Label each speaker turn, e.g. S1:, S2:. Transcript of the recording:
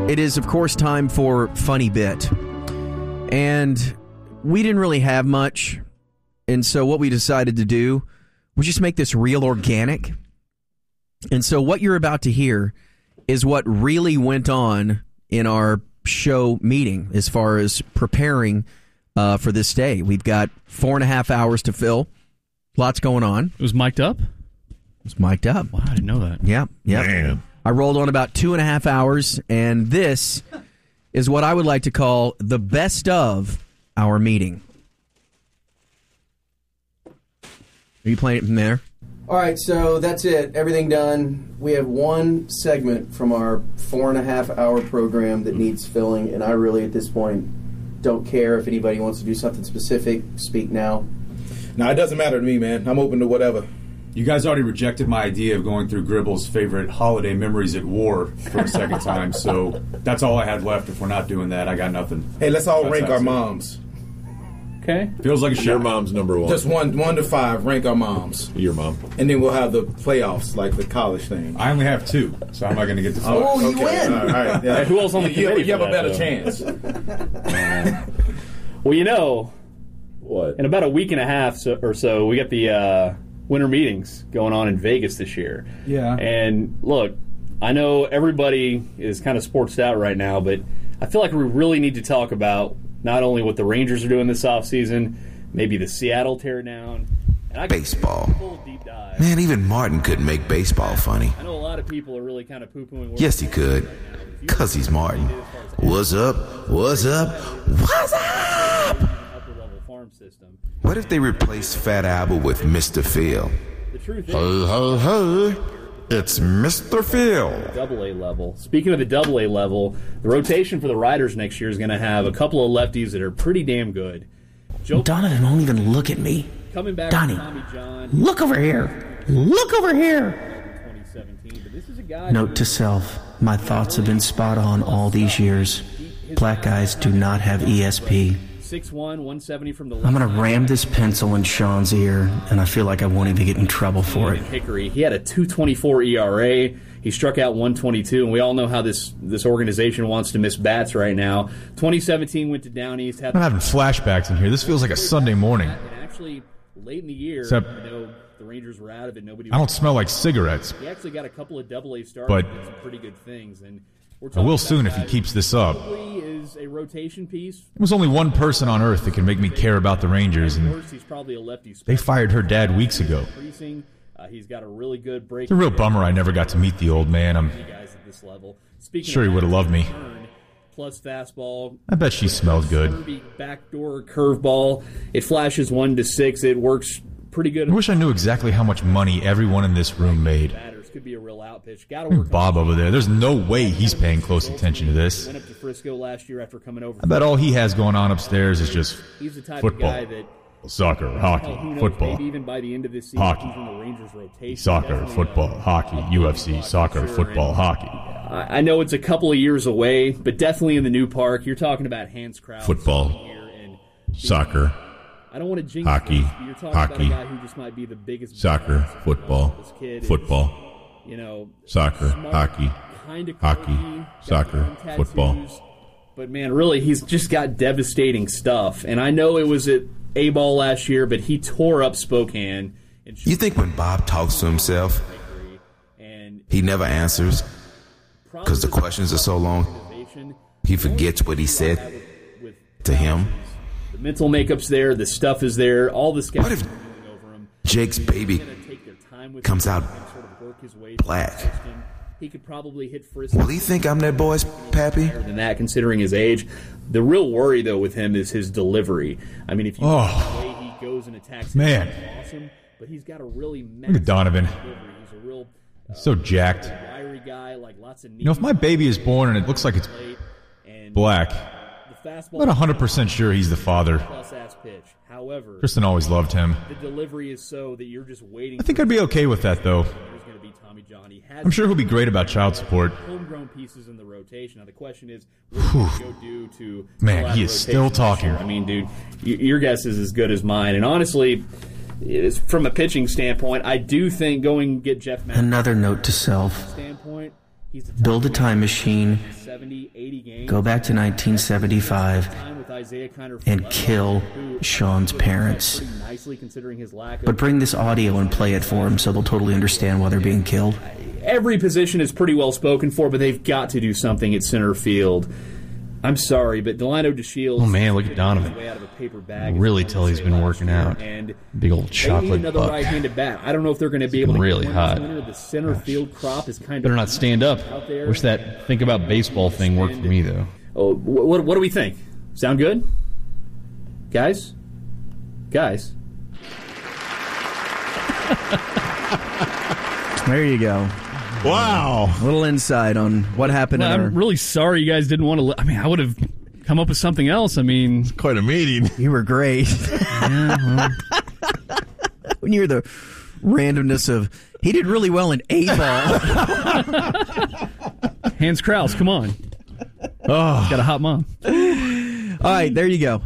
S1: It is, of course, time for Funny Bit. And we didn't really have much. And so what we decided to do was just make this real organic. And so what you're about to hear is what really went on in our show meeting as far as preparing for this day. We've got 4.5 hours to fill. Lots going on.
S2: It was mic'd up?
S1: It was mic'd up.
S2: Wow, I didn't know that.
S1: Yeah.
S3: Man.
S1: I rolled on about 2.5 hours, and this is what I would like to call the best of our meeting. Are you playing it from there? All right, so that's it. Everything done. We have one segment from our 4.5 hour program that needs filling, and I really, at this point, don't care if anybody wants to do something specific. Speak now.
S3: No, it doesn't matter to me, man. I'm open to whatever.
S4: You guys already rejected my idea of going through Gribble's favorite holiday memories at war for a second time, so that's all I had left. If we're not doing that, I got nothing.
S3: Hey, let's all rank our moms.
S2: Okay.
S4: Feels like a
S5: Your
S4: shot.
S5: mom's number one.
S3: Just one to 5, rank our moms.
S5: Your mom.
S3: And then we'll have the playoffs, like the college thing.
S4: I only have 2, so how am I going to get the 4?
S1: Oh, you win.
S3: All right. Yeah.
S2: Hey, who else on the committee
S3: You have
S2: for
S3: a
S2: that,
S3: better chance.
S2: Well, you know,
S5: What?
S2: in about a week and a half or so, we got the winter meetings going on in Vegas this year.
S4: Yeah.
S2: And look, I know everybody is kind of sportsed out right now, but I feel like we really need to talk about not only what the Rangers are doing this offseason, maybe the Seattle teardown. And I
S6: Baseball.
S2: full deep dive.
S6: Man, even Martin couldn't make baseball funny.
S2: I know a lot of people are really kind of poo-pooing.
S6: Yes, he could. 'Cause he's Martin. What's up? What's up? What's up?
S2: Upper-level farm system.
S6: What if they replaced Fat Albert with Mr. Phil?
S2: The truth is,
S6: Hey, it's Mr. Phil.
S2: Double-A level. Speaking of the Double-A level, the rotation for the Riders next year is going to have a couple of lefties that are pretty damn good. Joe
S1: Donovan won't even look at me.
S2: coming back
S1: Donnie,
S2: from Tommy John
S1: look over here. Look over here.
S2: 2017, but this is a guy
S1: Note to self, my thoughts have been spot on all these years. Black guys do not have ESP.
S2: 6'1", 170 from the
S1: I'm going to ram this pencil in Sean's ear, and I feel like I won't even get in trouble for it.
S2: Hickory. He had a 2.24 ERA. He struck out 122, and we all know how this organization wants to miss bats right now. 2017 went to Down East.
S7: I'm having flashbacks in here. This feels like a Sunday morning.
S2: And actually, late in the year,
S7: Except-
S2: the Rangers were out of it. Nobody.
S7: I don't smell like cigarettes.
S2: He actually got a couple of Double-A starts
S7: But-
S2: and did some pretty good things. And we're
S7: I
S2: talking
S7: will
S2: about
S7: soon if he
S2: guy
S7: keeps this up.
S2: Probably is a rotation piece.
S7: There was only one person on earth that can make me care about the Rangers, and
S2: Worst, he's probably a lefty.
S7: they fired her dad weeks ago.
S2: Increasing. He's got a really good break.
S7: It's a real bummer I never got to meet the old man. I'm
S2: Guys at this level. Speaking
S7: sure he
S2: of
S7: would have loved me.
S2: turn, plus fastball.
S7: I bet she smelled good.
S2: Kirby backdoor curveball. It flashes 1 to 6. It works pretty good.
S7: I wish I knew exactly how much money everyone in this room made.
S2: Batters could be a real out pitch. Got to work.
S7: Bob over there, there's no way he's paying close attention to this.
S2: Went up to Frisco last year after coming over.
S7: I bet all he has going on upstairs is just
S2: He's the type
S7: football,
S2: of guy that
S7: soccer,
S2: hell,
S7: hockey,
S2: who knows,
S7: football,
S2: maybe even by the end of this season,
S7: hockey,
S2: he's in the Rangers rotation.
S7: soccer,
S2: Definitely
S7: football,
S2: a
S7: hockey,
S2: top
S7: UFC,
S2: block
S7: soccer,
S2: for sure.
S7: football,
S2: And
S7: hockey,
S2: I know it's a couple of years away, but definitely in the new park. You're talking about Hans Krause
S5: Football.
S2: here, and
S5: Soccer.
S2: I don't want to jinx
S5: Hockey.
S2: this, but you're talking
S5: Hockey.
S2: about a guy who just might be the biggest
S5: Soccer.
S2: badass.
S5: Football.
S2: This kid is,
S5: Football.
S2: you know,
S5: Soccer.
S2: smart,
S5: Hockey.
S2: kinda
S5: Hockey.
S2: quirky, got
S5: Soccer.
S2: his own
S5: Football.
S2: tattoos. But man, really, he's just got devastating stuff. And I know it was at A-Ball last year, but he tore up Spokane. And
S6: You think when Bob talks to himself,
S2: and
S6: he never answers? Because the questions are so long, he forgets what he said
S2: with
S6: to him.
S2: the mental makeup's there, the stuff is there, all the scouts
S6: What if
S2: are doing over him.
S6: Jake's baby
S2: He's gonna take their time with
S6: comes
S2: him
S6: out
S2: and sort of work his way through
S6: black?
S2: the system. He could probably hit Frisco
S6: Will he think I'm that boy's pappy?
S2: than that, considering his age. The real worry, though, with him is his delivery. I mean, if you look at the way he goes and attacks,
S7: Man.
S2: it's awesome. But he's got a really
S7: Look
S2: massive
S7: at Donovan.
S2: delivery. He's a real
S7: So jacked.
S2: wiry guy, like lots of.
S7: You know, if my baby is born and it looks like it's
S2: and
S7: black,
S2: the fastball,
S7: I'm not 100% sure he's the father.
S2: plus ass pitch. However,
S7: Kristen always loved him.
S2: the delivery is so that you're just waiting.
S7: I think I'd be okay with that, though.
S2: There's going to be Tommy John. He has
S7: I'm sure he'll be great about child support.
S2: homegrown pieces in the rotation. Now the question is, what are you going to go do to
S7: Man,
S2: fill out
S7: he
S2: a
S7: is
S2: rotation
S7: still
S2: this
S7: talking.
S2: year? I mean, dude, your guess is as good as mine. And honestly, from a pitching standpoint, I do think going and get Jeff Mack
S1: Another note to self.
S2: standpoint, he's the
S1: Build a time machine,
S2: 70, 80 80 games.
S5: Go back to 1975 and kill Sean's parents. But bring this audio and play it for them so they'll totally understand why they're being killed.
S2: Every position is pretty well spoken for, but they've got to do something at center field. I'm sorry, but Delano DeShields...
S8: Oh, man, look at Donovan. Really tell he's been working out. Big old chocolate
S2: they need another
S8: buck.
S2: right-handed bat. I don't know if they're going to be able to
S8: really
S2: get
S8: hot.
S2: The center field crop is kind
S8: Better
S2: of
S8: not stand up.
S2: out there.
S8: Wish that think about baseball thing worked for me, though.
S2: Oh, what do we think? Sound good? Guys?
S1: There you go.
S9: Wow.
S1: A little insight on what happened in our...
S10: I'm really sorry you guys didn't want to... I mean, I would have come up with something else. I mean...
S9: Quite a meeting.
S1: You were great.
S10: Yeah,
S1: When you hear the randomness of... He did really well in A-ball.
S10: Hans Kraus, come on.
S9: Oh.
S10: He's got a hot mom.
S1: All right, there you go.